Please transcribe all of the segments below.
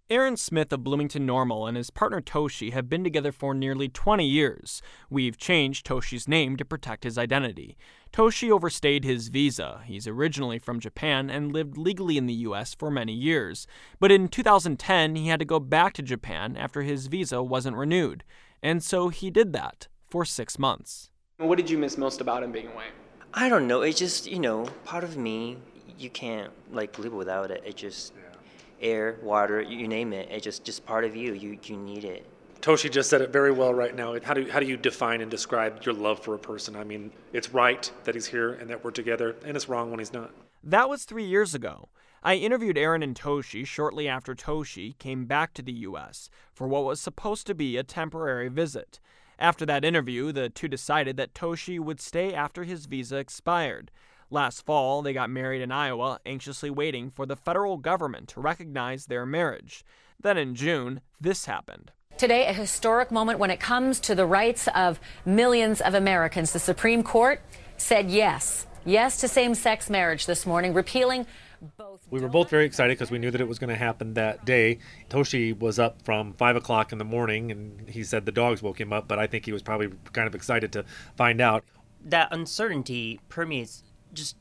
Aaron Smith of Bloomington Normal and his partner Toshi have been together for nearly 20 years. We've changed Toshi's name to protect his identity. Toshi overstayed his visa. He's originally from Japan and lived legally in the U.S. for many years. But in 2010, he had to go back to Japan after his visa wasn't renewed. And so he did that for 6 months. What did you miss most about him being away? I don't know. It's just, part of me, you can't live without it. It just air, water, you name it. It's just part of you. You need it. Toshi just said it very well right now. How do you define and describe your love for a person? I mean, it's right that he's here and that we're together, and it's wrong when he's not. That was 3 years ago. I interviewed Aaron and Toshi shortly after Toshi came back to the U.S. for what was supposed to be a temporary visit. After that interview, the two decided that Toshi would stay after his visa expired. Last fall, they got married in Iowa, anxiously waiting for the federal government to recognize their marriage. Then in June, this happened. Today, a historic moment when it comes to the rights of millions of Americans. The Supreme Court said yes to same-sex marriage this morning, repealing both. We were both very excited because we knew that it was going to happen that day. Toshi was up from 5 o'clock in the morning, and he said the dogs woke him up, but I think he was probably kind of excited to find out. That uncertainty permeates just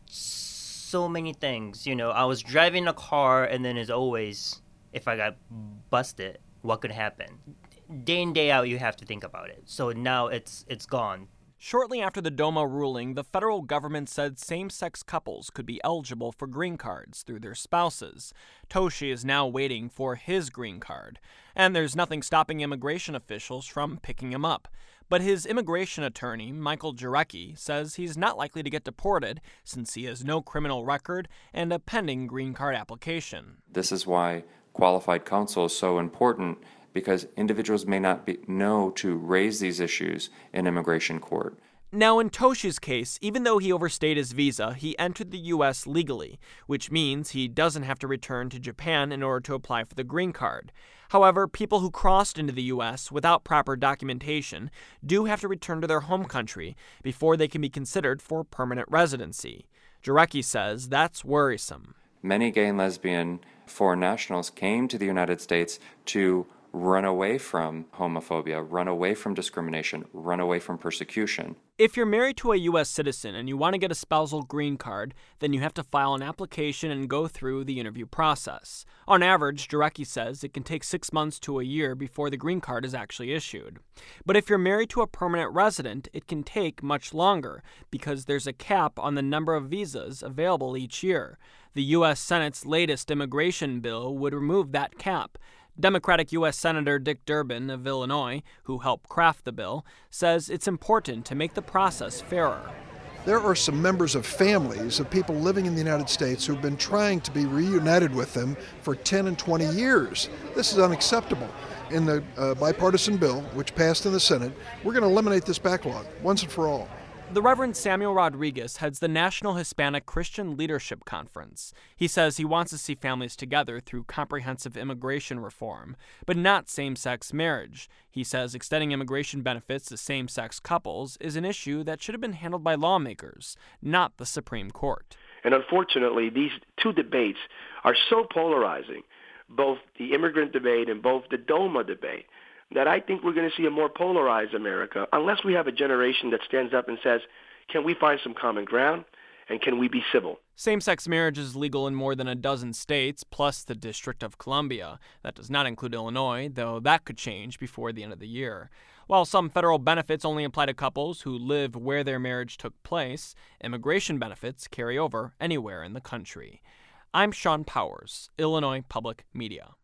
so many things. I was driving a car, and then as always, if I got busted, what could happen? Day in, day out, you have to think about it. So now it's gone. Shortly after the DOMA ruling, the federal government said same-sex couples could be eligible for green cards through their spouses. Toshi is now waiting for his green card, and there's nothing stopping immigration officials from picking him up. But his immigration attorney, Michael Jarecki, says he's not likely to get deported since he has no criminal record and a pending green card application. This is why qualified counsel is so important, because individuals may not know to raise these issues in immigration court. Now, in Toshi's case, even though he overstayed his visa, he entered the U.S. legally, which means he doesn't have to return to Japan in order to apply for the green card. However, people who crossed into the U.S. without proper documentation do have to return to their home country before they can be considered for permanent residency. Jarecki says that's worrisome. Many gay and lesbian foreign nationals came to the United States to run away from homophobia, run away from discrimination, run away from persecution. If you're married to a U.S. citizen and you want to get a spousal green card, then you have to file an application and go through the interview process. On average, Jarecki says it can take 6 months to a year before the green card is actually issued. But if you're married to a permanent resident, it can take much longer because there's a cap on the number of visas available each year. The U.S. Senate's latest immigration bill would remove that cap. Democratic U.S. Senator Dick Durbin of Illinois, who helped craft the bill, says it's important to make the process fairer. There are some members of families of people living in the United States who've been trying to be reunited with them for 10 and 20 years. This is unacceptable. In the bipartisan bill, which passed in the Senate, we're going to eliminate this backlog once and for all. The Reverend Samuel Rodriguez heads the National Hispanic Christian Leadership Conference. He says he wants to see families together through comprehensive immigration reform, but not same-sex marriage. He says extending immigration benefits to same-sex couples is an issue that should have been handled by lawmakers, not the Supreme Court. And unfortunately, these two debates are so polarizing, both the immigrant debate and both the DOMA debate, that I think we're going to see a more polarized America unless we have a generation that stands up and says, can we find some common ground and can we be civil? Same-sex marriage is legal in more than a dozen states, plus the District of Columbia. That does not include Illinois, though that could change before the end of the year. While some federal benefits only apply to couples who live where their marriage took place, immigration benefits carry over anywhere in the country. I'm Sean Powers, Illinois Public Media.